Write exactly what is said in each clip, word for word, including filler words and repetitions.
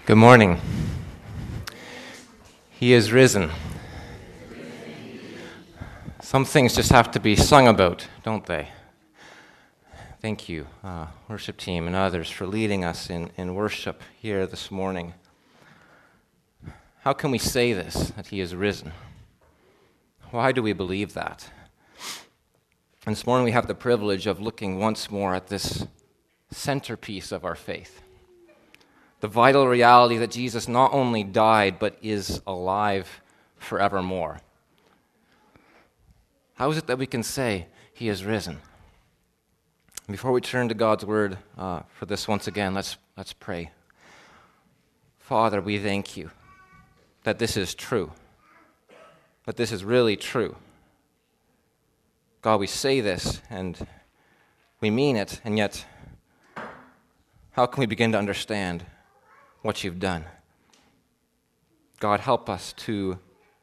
Good morning. He is risen. Some things just have to be sung about, don't they? Thank you, uh, worship team and others, for leading us in, in worship here this morning. How can we say this, that he is risen? Why do we believe that? And this morning we have the privilege of looking once more at this centerpiece of our faith. The vital reality that Jesus not only died, but is alive forevermore. How is it that we can say he is risen? Before we turn to God's word uh, for this once again, let's, let's pray. Father, we thank you that this is true, that this is really true. God, we say this and we mean it, and yet how can we begin to understand what you've done? God, help us to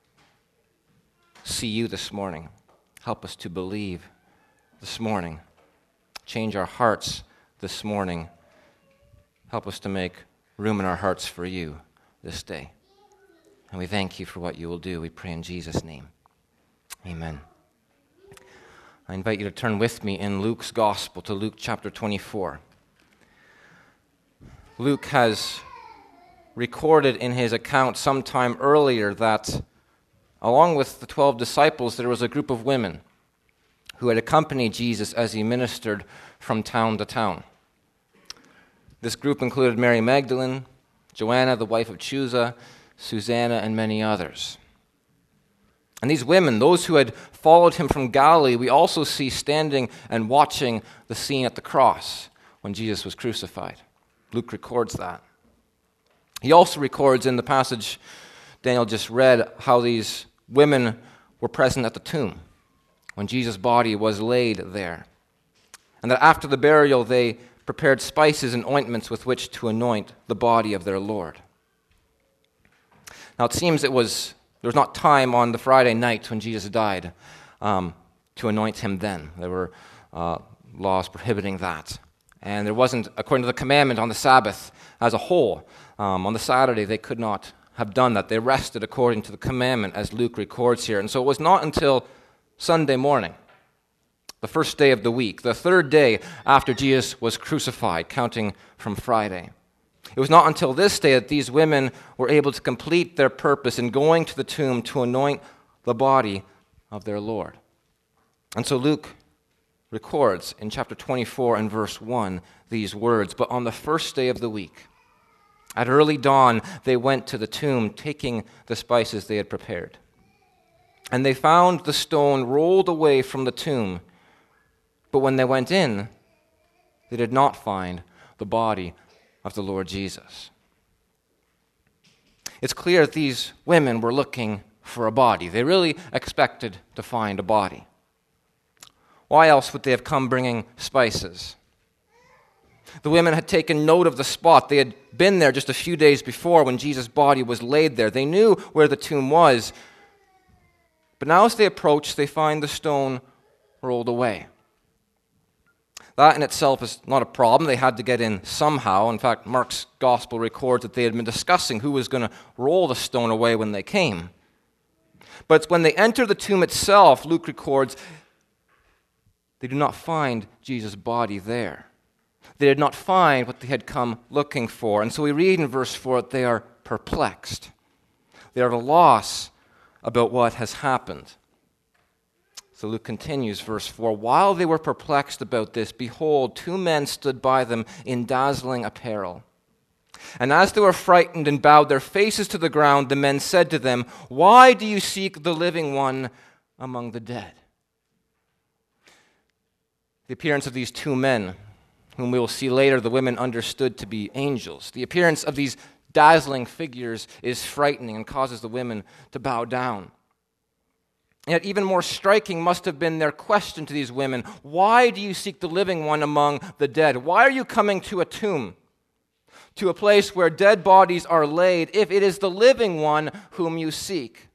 see you this morning. Help us to believe this morning. Change our hearts this morning. Help us to make room in our hearts for you this day. And we thank you for what you will do. We pray in Jesus' name. Amen. I invite you to turn with me in Luke's Gospel to Luke chapter twenty-four. Luke has recorded in his account sometime earlier that along with the twelve disciples, there was a group of women who had accompanied Jesus as he ministered from town to town. This group included Mary Magdalene, Joanna, the wife of Chuza, Susanna, and many others. And these women, those who had followed him from Galilee, we also see standing and watching the scene at the cross when Jesus was crucified. Luke records that. He also records in the passage Daniel just read how these women were present at the tomb when Jesus' body was laid there. And that after the burial, they prepared spices and ointments with which to anoint the body of their Lord. Now it seems it was there was not time on the Friday night when Jesus died um, to anoint him then. There were uh, laws prohibiting that. And there wasn't, according to the commandment, on the Sabbath as a whole. Um, on the Saturday, they could not have done that. They rested according to the commandment, as Luke records here. And so it was not until Sunday morning, the first day of the week, the third day after Jesus was crucified, counting from Friday. It was not until this day that these women were able to complete their purpose in going to the tomb to anoint the body of their Lord. And so Luke records in chapter twenty-four and verse one these words, "But on the first day of the week, at early dawn, they went to the tomb, taking the spices they had prepared. And they found the stone rolled away from the tomb. But when they went in, they did not find the body of the Lord Jesus." It's clear that these women were looking for a body. They really expected to find a body. Why else would they have come bringing spices? The women had taken note of the spot. They had been there just a few days before when Jesus' body was laid there. They knew where the tomb was. But now as they approach, they find the stone rolled away. That in itself is not a problem. They had to get in somehow. In fact, Mark's gospel records that they had been discussing who was going to roll the stone away when they came. But when they enter the tomb itself, Luke records, they do not find Jesus' body there. They did not find what they had come looking for. And so we read in verse four that they are perplexed. They are at a loss about what has happened. So Luke continues, verse four, "While they were perplexed about this, behold, two men stood by them in dazzling apparel. And as they were frightened and bowed their faces to the ground, the men said to them, 'Why do you seek the living one among the dead?'" The appearance of these two men, whom we will see later the women understood to be angels, the appearance of these dazzling figures is frightening and causes the women to bow down. Yet even more striking must have been their question to these women, "Why do you seek the living one among the dead? Why are you coming to a tomb, to a place where dead bodies are laid, if it is the living one whom you seek?"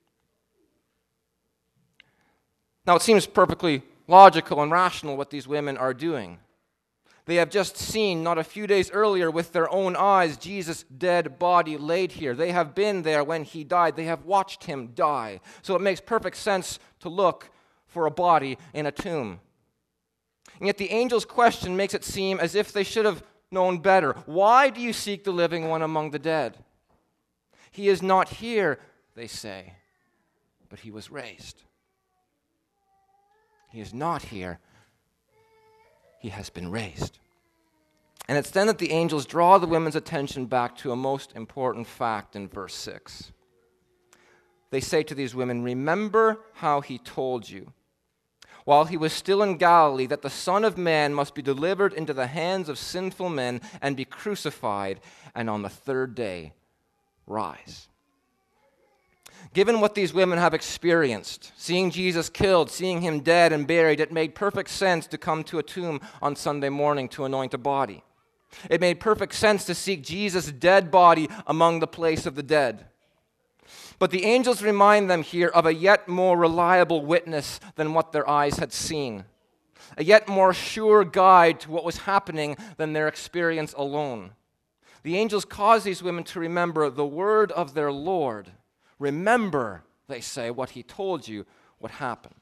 Now it seems perfectly logical and rational what these women are doing. They have just seen, not a few days earlier, with their own eyes, Jesus' dead body laid here. They have been there when he died. They have watched him die. So it makes perfect sense to look for a body in a tomb. And yet the angel's question makes it seem as if they should have known better. Why do you seek the living one among the dead? He is not here, they say, but he was raised. He is not here. He has been raised. And it's then that the angels draw the women's attention back to a most important fact in verse six. They say to these women, "Remember how he told you, while he was still in Galilee, that the Son of Man must be delivered into the hands of sinful men and be crucified, and on the third day rise." Given what these women have experienced, seeing Jesus killed, seeing him dead and buried, it made perfect sense to come to a tomb on Sunday morning to anoint a body. It made perfect sense to seek Jesus' dead body among the place of the dead. But the angels remind them here of a yet more reliable witness than what their eyes had seen, a yet more sure guide to what was happening than their experience alone. The angels cause these women to remember the word of their Lord. Remember, they say, what he told you would happen.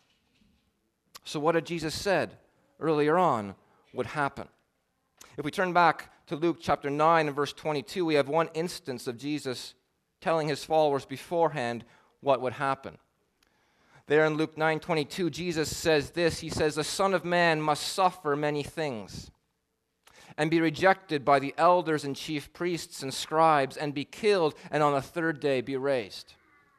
So what had Jesus said earlier on would happen? If we turn back to Luke chapter nine and verse twenty-two, we have one instance of Jesus telling his followers beforehand what would happen. There in Luke nine twenty-two, Jesus says this. He says, "The Son of Man must suffer many things and be rejected by the elders and chief priests and scribes and be killed and on the third day be raised."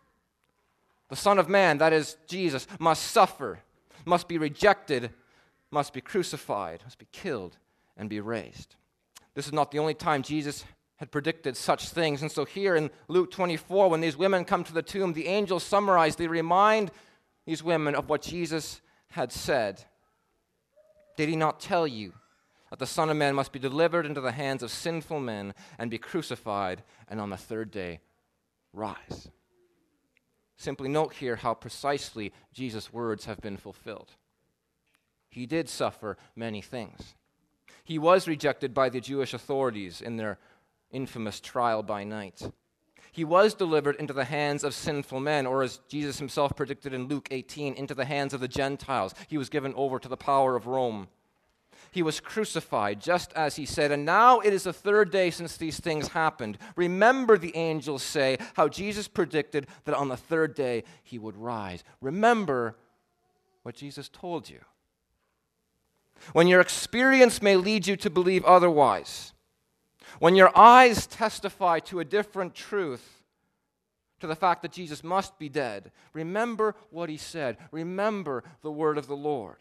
The Son of Man, that is Jesus, must suffer, must be rejected, must be crucified, must be killed, and be raised. This is not the only time Jesus had predicted such things. And so here in Luke twenty-four, when these women come to the tomb, the angels summarize, they remind these women of what Jesus had said. Did he not tell you that the Son of Man must be delivered into the hands of sinful men and be crucified, and on the third day rise? Simply note here how precisely Jesus' words have been fulfilled. He did suffer many things. He was rejected by the Jewish authorities in their infamous trial by night. He was delivered into the hands of sinful men, or as Jesus himself predicted in Luke eighteen, into the hands of the Gentiles. He was given over to the power of Rome. He was crucified, just as he said, and now it is the third day since these things happened. Remember, the angels say, how Jesus predicted that on the third day he would rise. Remember what Jesus told you. When your experience may lead you to believe otherwise, when your eyes testify to a different truth, to the fact that Jesus must be dead, remember what he said. Remember the word of the Lord.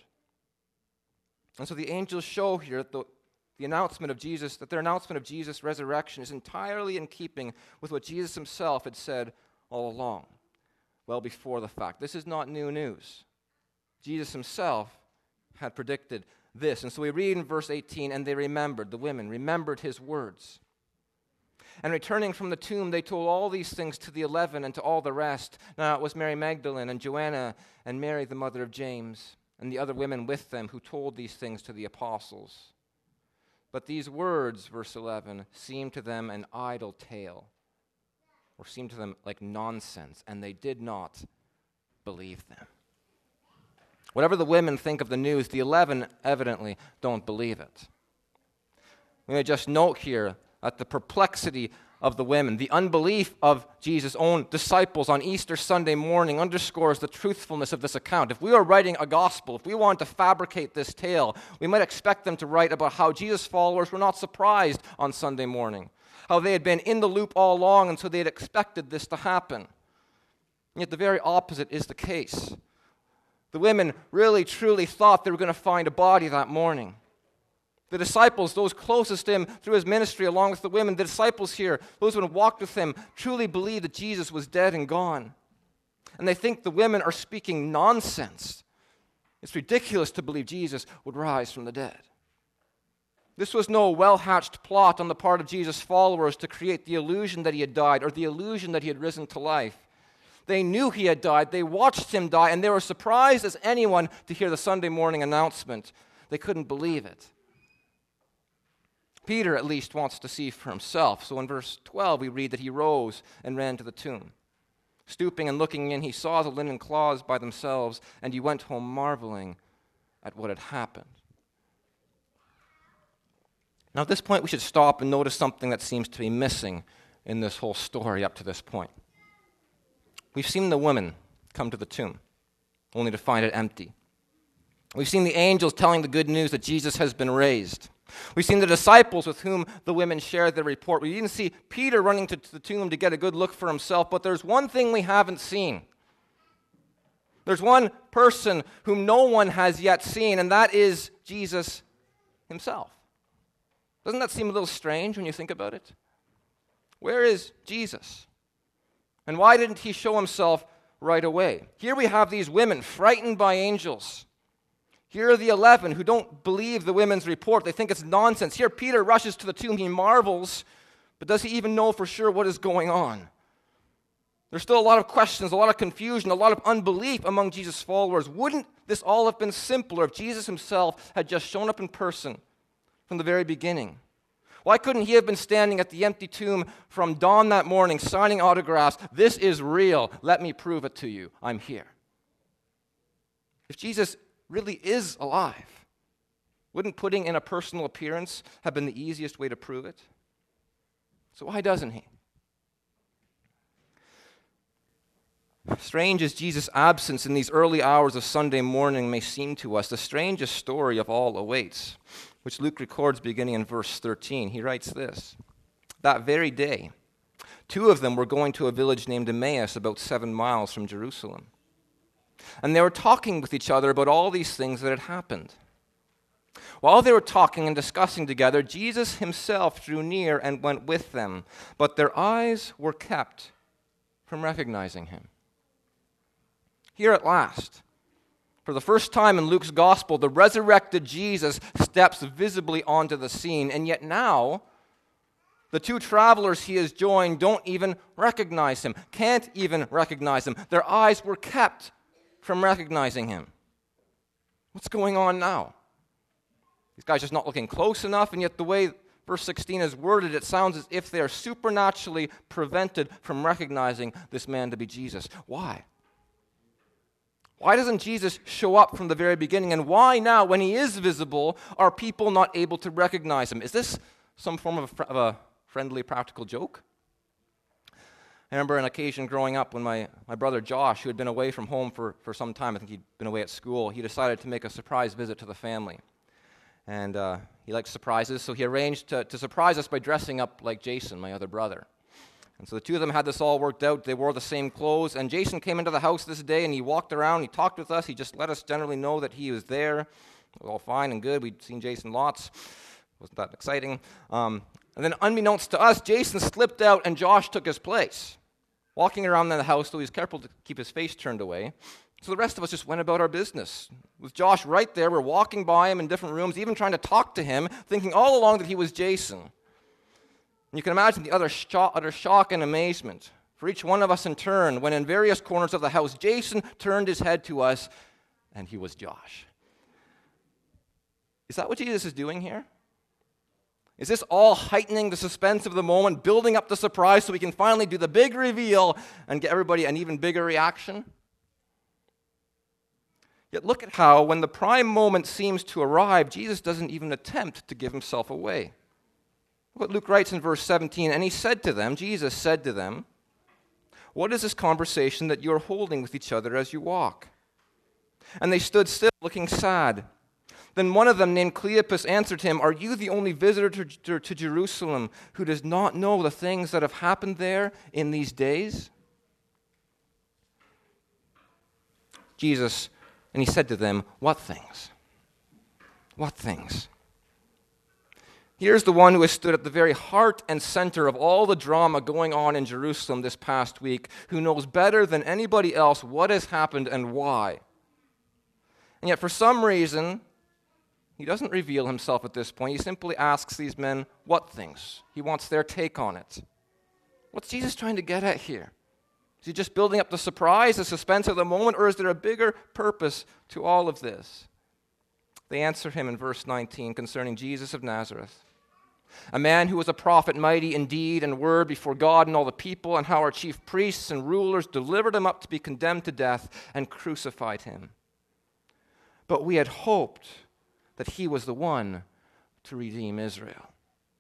And so the angels show here that the, the announcement of Jesus, that their announcement of Jesus' resurrection is entirely in keeping with what Jesus himself had said all along, well before the fact. This is not new news. Jesus himself had predicted this. And so we read in verse eighteen, and they remembered, the women remembered his words. And returning from the tomb, they told all these things to the eleven and to all the rest. Now it was Mary Magdalene and Joanna and Mary, the mother of James, and the other women with them who told these things to the apostles. But these words, verse eleven, seemed to them an idle tale, or seemed to them like nonsense, and they did not believe them. Whatever the women think of the news, the eleven evidently don't believe it. We may just note here that the perplexity of the women, the unbelief of Jesus' own disciples on Easter Sunday morning underscores the truthfulness of this account. If we were writing a gospel, if we wanted to fabricate this tale, we might expect them to write about how Jesus' followers were not surprised on Sunday morning, how they had been in the loop all along, and so they had expected this to happen. And yet the very opposite is the case. The women really, truly thought they were going to find a body that morning. The disciples, those closest to him through his ministry, along with the women, the disciples here, those who had walked with him, truly believed that Jesus was dead and gone. And they think the women are speaking nonsense. It's ridiculous to believe Jesus would rise from the dead. This was no well-hatched plot on the part of Jesus' followers to create the illusion that he had died or the illusion that he had risen to life. They knew he had died. They watched him die, and they were surprised as anyone to hear the Sunday morning announcement. They couldn't believe it. Peter at least wants to see for himself. So in verse twelve, we read that he rose and ran to the tomb. Stooping and looking in, he saw the linen cloths by themselves, and he went home marveling at what had happened. Now at this point, we should stop and notice something that seems to be missing in this whole story up to this point. We've seen the women come to the tomb, only to find it empty. We've seen the angels telling the good news that Jesus has been raised. We've seen the disciples with whom the women shared their report. We even see Peter running to the tomb to get a good look for himself, but there's one thing we haven't seen. There's one person whom no one has yet seen, and that is Jesus himself. Doesn't that seem a little strange when you think about it? Where is Jesus? And why didn't he show himself right away? Here we have these women frightened by angels. Here are the eleven who don't believe the women's report. They think it's nonsense. Here Peter rushes to the tomb. He marvels, but does he even know for sure what is going on? There's still a lot of questions, a lot of confusion, a lot of unbelief among Jesus' followers. Wouldn't this all have been simpler if Jesus himself had just shown up in person from the very beginning? Why couldn't he have been standing at the empty tomb from dawn that morning, signing autographs? This is real. Let me prove it to you. I'm here. If Jesus really is alive, wouldn't putting in a personal appearance have been the easiest way to prove it? So why doesn't he? Strange as Jesus' absence in these early hours of Sunday morning may seem to us, the strangest story of all awaits, which Luke records beginning in verse thirteen. He writes this: "That very day, two of them were going to a village named Emmaus, about seven miles from Jerusalem. And they were talking with each other about all these things that had happened. While they were talking and discussing together, Jesus himself drew near and went with them, but their eyes were kept from recognizing him." Here at last, for the first time in Luke's gospel, the resurrected Jesus steps visibly onto the scene, and yet now, the two travelers he has joined don't even recognize him, can't even recognize him. Their eyes were kept from recognizing him. What's going on now? These guys just not looking close enough, and yet the way verse sixteen is worded, it sounds as if they are supernaturally prevented from recognizing this man to be Jesus. Why? Why doesn't Jesus show up from the very beginning? And why now, when he is visible, are people not able to recognize him? Is this some form of a, fr- of a friendly, practical joke? I remember an occasion growing up when my, my brother Josh, who had been away from home for, for some time, I think he'd been away at school, he decided to make a surprise visit to the family. And uh, he likes surprises, so he arranged to, to surprise us by dressing up like Jason, my other brother. And so the two of them had this all worked out. They wore the same clothes. And Jason came into the house this day, and he walked around. He talked with us. He just let us generally know that he was there. It was all fine and good. We'd seen Jason lots. Wasn't that exciting. Um, and then unbeknownst to us, Jason slipped out, and Josh took his place, walking around in the house, though he was careful to keep his face turned away. So the rest of us just went about our business. With Josh right there, we're walking by him in different rooms, even trying to talk to him, thinking all along that he was Jason. And you can imagine the utter shock, utter shock and amazement for each one of us in turn when in various corners of the house, Jason turned his head to us, and he was Josh. Is that what Jesus is doing here? Is this all heightening the suspense of the moment, building up the surprise so we can finally do the big reveal and get everybody an even bigger reaction? Yet look at how, when the prime moment seems to arrive, Jesus doesn't even attempt to give himself away. Look what Luke writes in verse seventeen, "And he said to them," Jesus said to them, "What is this conversation that you are holding with each other as you walk?" And they stood still, looking sad. Then one of them, named Cleopas, answered him, "Are you the only visitor to, to, to Jerusalem who does not know the things that have happened there in these days?" Jesus, and he said to them, "What things? What things?" Here's the one who has stood at the very heart and center of all the drama going on in Jerusalem this past week, who knows better than anybody else what has happened and why. And yet for some reason, he doesn't reveal himself at this point. He simply asks these men what things. He wants their take on it. What's Jesus trying to get at here? Is he just building up the surprise, the suspense of the moment, or is there a bigger purpose to all of this? They answer him in verse nineteen concerning Jesus of Nazareth, A man who was a prophet, mighty in deed and word before God and all the people, and how our chief priests and rulers delivered him up to be condemned to death and crucified him. But we had hoped that he was the one to redeem Israel.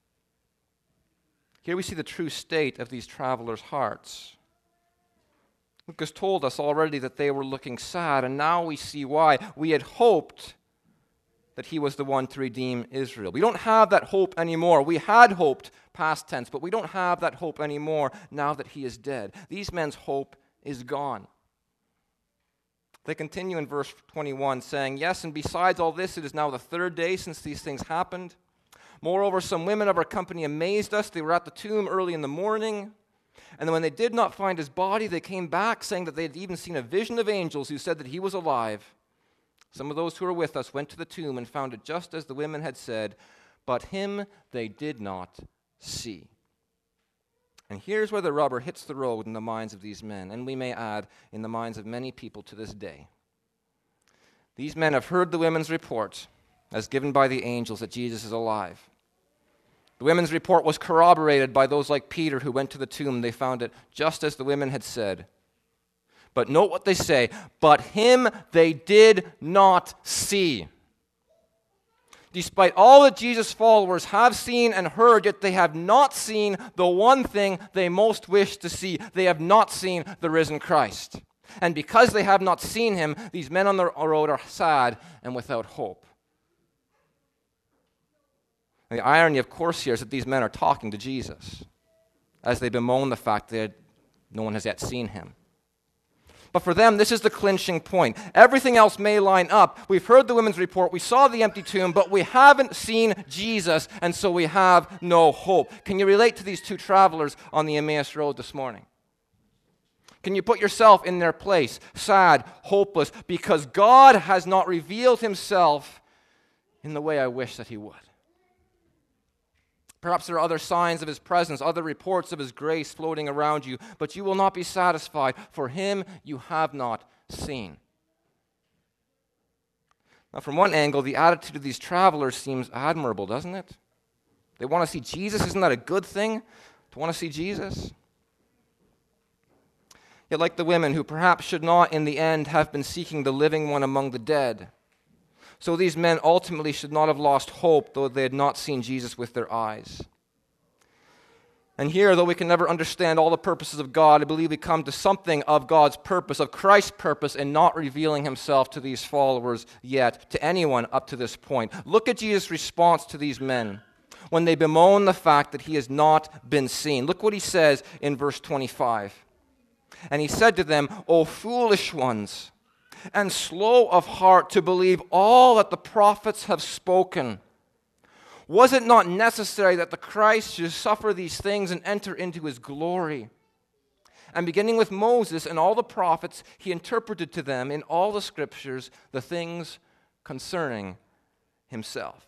Here we see the true state of these travelers' hearts. Luke has told us already that they were looking sad, and now we see why. We had hoped that he was the one to redeem Israel. We don't have that hope anymore. We had hoped, past tense, but we don't have that hope anymore now that he is dead. These men's hope is gone. They continue in verse twenty-one, saying, "Yes, and besides all this, it is now the third day since these things happened. Moreover, some women of our company amazed us. They were at the tomb early in the morning. And then when they did not find his body, they came back, saying that they had even seen a vision of angels who said that he was alive. Some of those who were with us went to the tomb and found it just as the women had said, but him they did not see." And here's where the rubber hits the road in the minds of these men, and we may add, in the minds of many people to this day. These men have heard the women's report, as given by the angels, that Jesus is alive. The women's report was corroborated by those like Peter who went to the tomb. They found it just as the women had said. But note what they say, but him they did not see. Despite all that Jesus' followers have seen and heard, yet they have not seen the one thing they most wish to see. They have not seen the risen Christ. And because they have not seen him, these men on the road are sad and without hope. And the irony, of course, here is that these men are talking to Jesus as they bemoan the fact that no one has yet seen him. But for them, this is the clinching point. Everything else may line up. We've heard the women's report. We saw the empty tomb, but we haven't seen Jesus, and so we have no hope. Can you relate to these two travelers on the Emmaus Road this morning? Can you put yourself in their place, sad, hopeless, because God has not revealed himself in the way I wish that he would? Perhaps there are other signs of his presence, other reports of his grace floating around you, but you will not be satisfied. For him you have not seen. Now, from one angle, the attitude of these travelers seems admirable, doesn't it? They want to see Jesus. Isn't that a good thing, to want to see Jesus? Yet, like the women who perhaps should not in the end have been seeking the living one among the dead, so these men ultimately should not have lost hope, though they had not seen Jesus with their eyes. And here, though we can never understand all the purposes of God, I believe we come to something of God's purpose, of Christ's purpose, in not revealing himself to these followers yet, to anyone up to this point. Look at Jesus' response to these men when they bemoan the fact that he has not been seen. Look what he says in verse twenty-five. "And he said to them, O foolish ones, and slow of heart to believe all that the prophets have spoken. Was it not necessary that the Christ should suffer these things and enter into his glory? And beginning with Moses and all the prophets, he interpreted to them in all the scriptures the things concerning himself."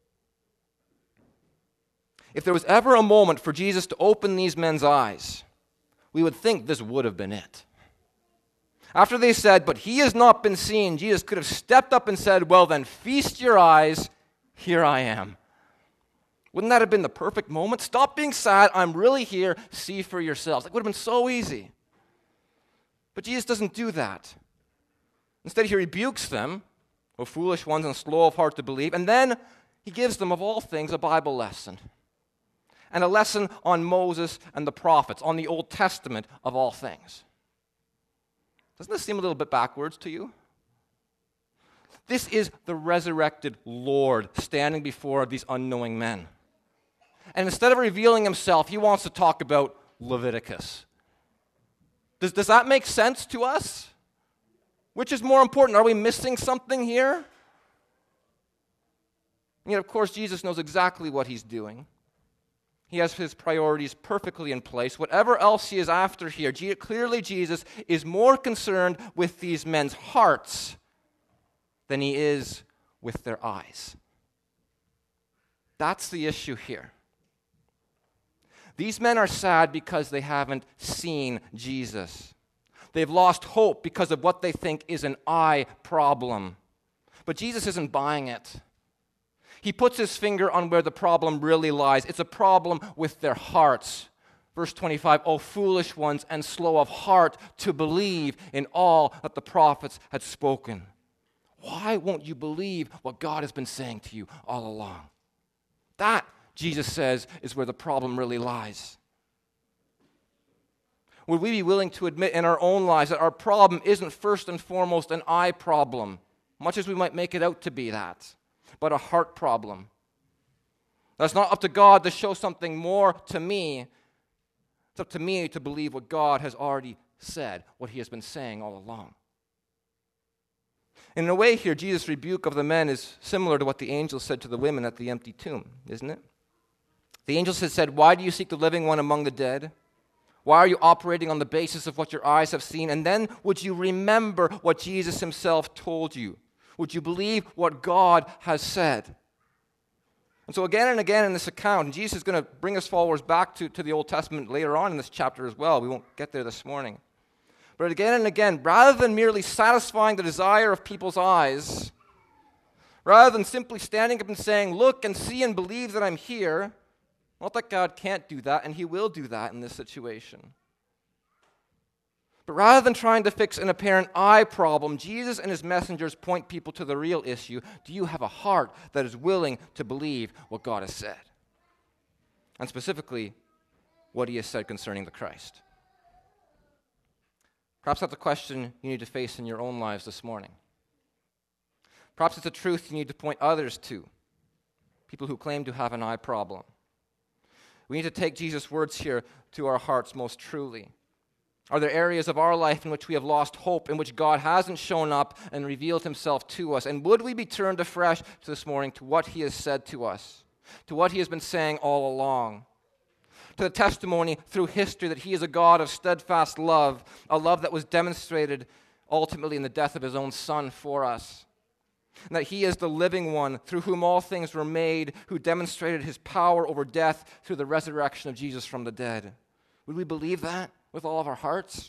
If there was ever a moment for Jesus to open these men's eyes, we would think this would have been it. After they said, but he has not been seen, Jesus could have stepped up and said, well then, feast your eyes, here I am. Wouldn't that have been the perfect moment? Stop being sad, I'm really here, see for yourselves. It would have been so easy. But Jesus doesn't do that. Instead, he rebukes them, O foolish ones and slow of heart to believe, and then he gives them, of all things, a Bible lesson. And a lesson on Moses and the prophets, on the Old Testament of all things. Doesn't this seem a little bit backwards to you? This is the resurrected Lord standing before these unknowing men. And instead of revealing himself, he wants to talk about Leviticus. Does, does that make sense to us? Which is more important? Are we missing something here? And yet, of course, Jesus knows exactly what he's doing. He has his priorities perfectly in place. Whatever else he is after here, clearly Jesus is more concerned with these men's hearts than he is with their eyes. That's the issue here. These men are sad because they haven't seen Jesus. They've lost hope because of what they think is an eye problem. But Jesus isn't buying it. He puts his finger on where the problem really lies. It's a problem with their hearts. Verse twenty-five, O foolish ones and slow of heart to believe in all that the prophets had spoken. Why won't you believe what God has been saying to you all along? That, Jesus says, is where the problem really lies. Would we be willing to admit in our own lives that our problem isn't first and foremost an eye problem, much as we might make it out to be that, but a heart problem? That's not up to God to show something more to me. It's up to me to believe what God has already said, what he has been saying all along. In a way here, Jesus' rebuke of the men is similar to what the angel said to the women at the empty tomb, isn't it? The angels had said, why do you seek the living one among the dead? Why are you operating on the basis of what your eyes have seen? And then would you remember what Jesus himself told you? Would you believe what God has said? And so again and again in this account, and Jesus is going to bring us followers back to, to the Old Testament later on in this chapter as well. We won't get there this morning. But again and again, rather than merely satisfying the desire of people's eyes, rather than simply standing up and saying, look and see and believe that I'm here, not that God can't do that, and he will do that in this situation. But rather than trying to fix an apparent eye problem, Jesus and his messengers point people to the real issue. Do you have a heart that is willing to believe what God has said? And specifically, what he has said concerning the Christ. Perhaps that's a question you need to face in your own lives this morning. Perhaps it's a truth you need to point others to, people who claim to have an eye problem. We need to take Jesus' words here to our hearts most truly. Are there areas of our life in which we have lost hope, in which God hasn't shown up and revealed himself to us? And would we be turned afresh this morning to what he has said to us, to what he has been saying all along, to the testimony through history that he is a God of steadfast love, a love that was demonstrated ultimately in the death of his own Son for us, and that he is the living one through whom all things were made, who demonstrated his power over death through the resurrection of Jesus from the dead? Would we believe that with all of our hearts?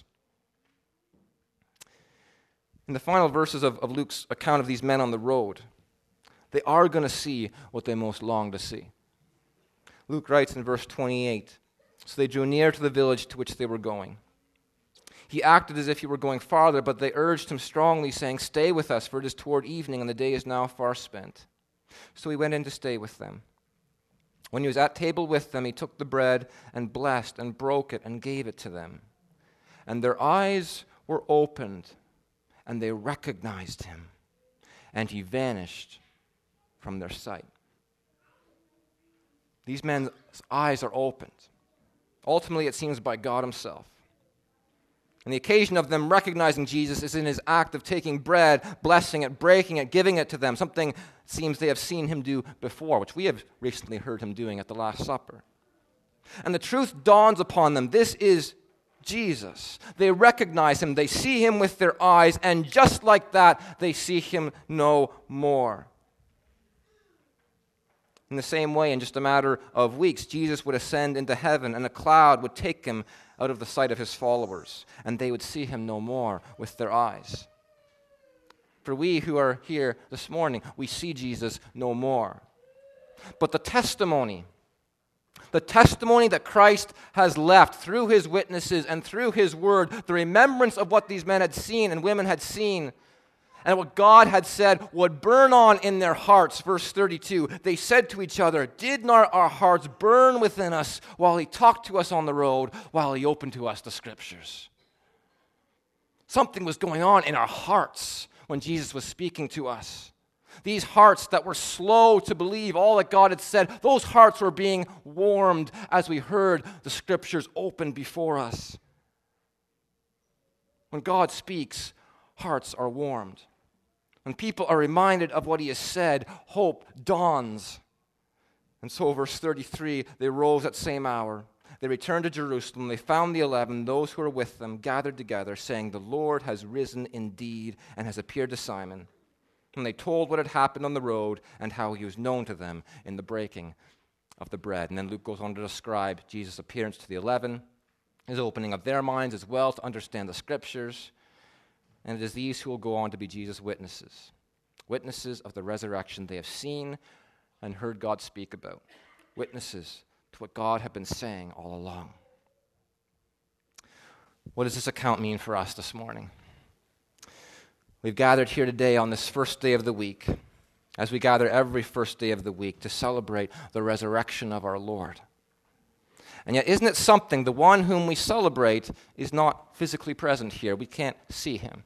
In the final verses of, of Luke's account of these men on the road, they are going to see what they most long to see. Luke writes in verse twenty-eight, so they drew near to the village to which they were going. He acted as if he were going farther, but they urged him strongly, saying, stay with us, for it is toward evening, and the day is now far spent. So he went in to stay with them. When he was at table with them, he took the bread and blessed and broke it and gave it to them. And their eyes were opened, and they recognized him, and he vanished from their sight. These men's eyes are opened. Ultimately, it seems by God himself. And the occasion of them recognizing Jesus is in his act of taking bread, blessing it, breaking it, giving it to them, something it seems they have seen him do before, which we have recently heard him doing at the Last Supper. And the truth dawns upon them. This is Jesus. They recognize him. They see him with their eyes, and just like that, they see him no more. In the same way, in just a matter of weeks, Jesus would ascend into heaven, and a cloud would take him out of the sight of his followers, and they would see him no more with their eyes. For we who are here this morning, we see Jesus no more. But the testimony, the testimony that Christ has left through his witnesses and through his word, the remembrance of what these men had seen and women had seen, and what God had said would burn on in their hearts. Verse thirty-two, they said to each other, did not our hearts burn within us while he talked to us on the road, while he opened to us the scriptures? Something was going on in our hearts when Jesus was speaking to us. These hearts that were slow to believe all that God had said, those hearts were being warmed as we heard the scriptures open before us. When God speaks, hearts are warmed. When people are reminded of what he has said, hope dawns. And so, verse thirty-three, they rose at same hour. They returned to Jerusalem. They found the eleven, those who were with them, gathered together, saying, the Lord has risen indeed and has appeared to Simon. And they told what had happened on the road and how he was known to them in the breaking of the bread. And then Luke goes on to describe Jesus' appearance to the eleven, his opening of their minds as well to understand the scriptures. And it is these who will go on to be Jesus' witnesses. Witnesses of the resurrection. They have seen and heard God speak about. Witnesses to what God had been saying all along. What does this account mean for us this morning? We've gathered here today on this first day of the week, as we gather every first day of the week, to celebrate the resurrection of our Lord. And yet, isn't it something, the one whom we celebrate is not physically present here. We can't see him.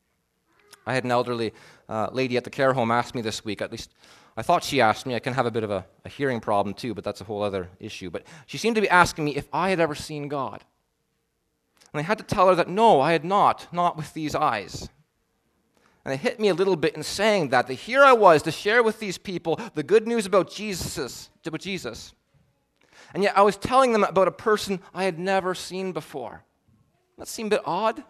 I had an elderly uh, lady at the care home ask me this week, at least I thought she asked me. I can have a bit of a, a hearing problem too, but that's a whole other issue. But she seemed to be asking me if I had ever seen God. And I had to tell her that no, I had not, not with these eyes. And it hit me a little bit in saying that, that here I was to share with these people the good news about Jesus, about Jesus. And yet I was telling them about a person I had never seen before. That seemed a bit odd.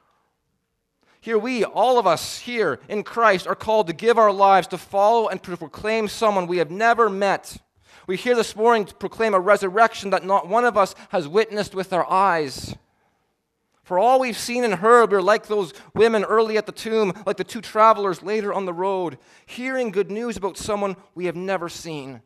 Here we, all of us here in Christ, are called to give our lives to follow and to proclaim someone we have never met. We're here this morning to proclaim a resurrection that not one of us has witnessed with our eyes. For all we've seen and heard, we're like those women early at the tomb, like the two travelers later on the road, hearing good news about someone we have never seen.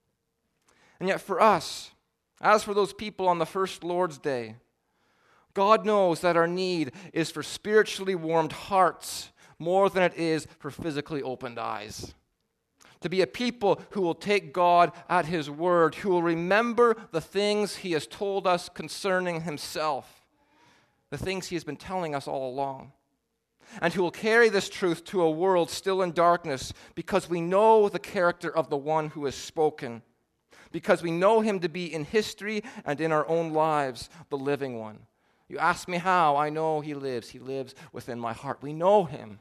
And yet for us, as for those people on the first Lord's Day, God knows that our need is for spiritually warmed hearts more than it is for physically opened eyes. To be a people who will take God at his word, who will remember the things he has told us concerning himself. The things he has been telling us all along, and who will carry this truth to a world still in darkness because we know the character of the one who has spoken, because we know him to be in history and in our own lives, the living one. You ask me how, I know he lives. He lives within my heart. We know him.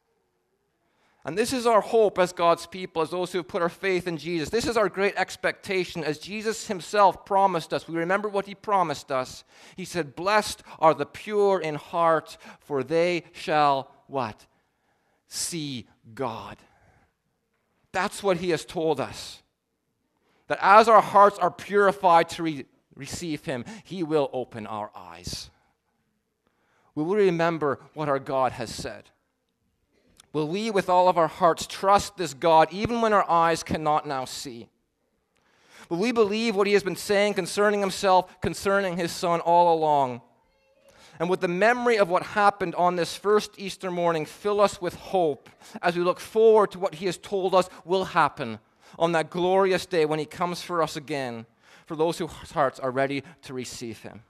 And this is our hope as God's people, as those who have put our faith in Jesus. This is our great expectation, as Jesus himself promised us. We remember what he promised us. He said, "Blessed are the pure in heart, for they shall," what? "See God." That's what he has told us. That as our hearts are purified to re- receive him, he will open our eyes. We will remember what our God has said. Will we, with all of our hearts, trust this God even when our eyes cannot now see? Will we believe what he has been saying concerning himself, concerning his Son all along? And would the memory of what happened on this first Easter morning fill us with hope as we look forward to what he has told us will happen on that glorious day when he comes for us again, for those whose hearts are ready to receive him?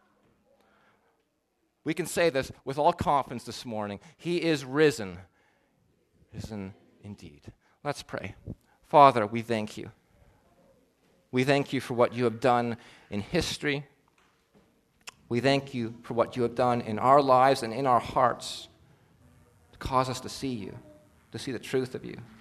We can say this with all confidence this morning. He is risen. Risen indeed. Let's pray. Father, we thank you. We thank you for what you have done in history. We thank you for what you have done in our lives and in our hearts to cause us to see you, to see the truth of you.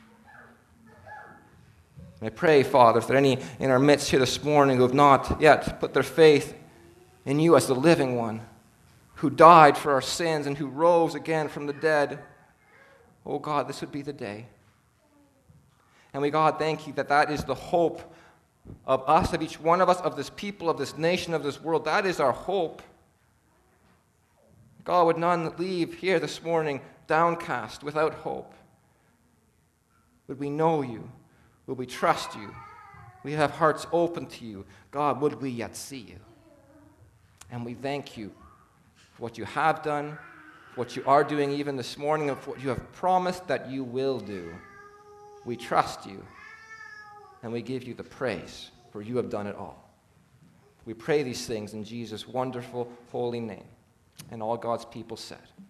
And I pray, Father, if there are any in our midst here this morning who have not yet put their faith in you as the living one, who died for our sins and who rose again from the dead, oh God, this would be the day. And we, God, thank you that that is the hope of us, of each one of us, of this people, of this nation, of this world. That is our hope. God, would none leave here this morning downcast, without hope. Would we know you? Would we trust you? We have hearts open to you. God, would we yet see you? And we thank you for what you have done, what you are doing even this morning, of what you have promised that you will do. We trust you, and we give you the praise, for you have done it all. We pray these things in Jesus' wonderful, holy name. And all God's people said.